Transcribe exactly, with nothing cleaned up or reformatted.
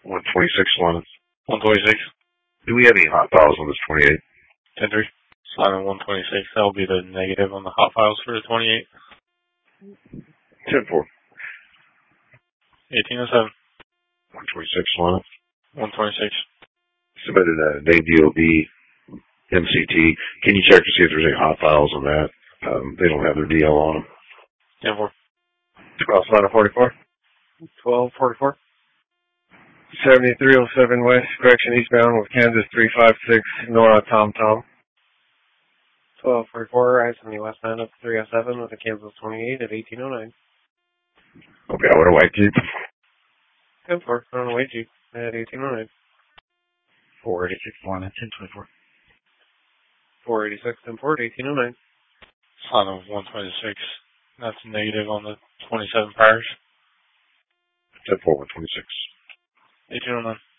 one twenty-six London. one twenty-six. Do we have any hot files on this twenty-eight? ten three. Slide on one twenty-six. That will be the negative on the hot files for the twenty-eight. ten four. eighteen oh seven. one twenty-six London. one twenty-six. Submitted a name D O B M C T. Can you check to see if there's any hot files on that? Um, they don't have their D L on them. ten four. twelve Slaughter forty-four. twelve forty-four. seventy-three oh seven West, correction eastbound with Kansas three five six, Nora Tom Tom. twelve forty-four, I seventy westbound up to three oh seven with a Kansas twenty-eight at eighteen oh nine. Okay, I would have liked you. ten four, on the way G at eighteen oh nine. four eighty-six one at ten twenty-four. four eighty-six, ten four at eighteen oh nine. Slide on one twenty-six. That's negative on the twenty-seven pairs. ten four, one twenty-six. eighteen oh nine.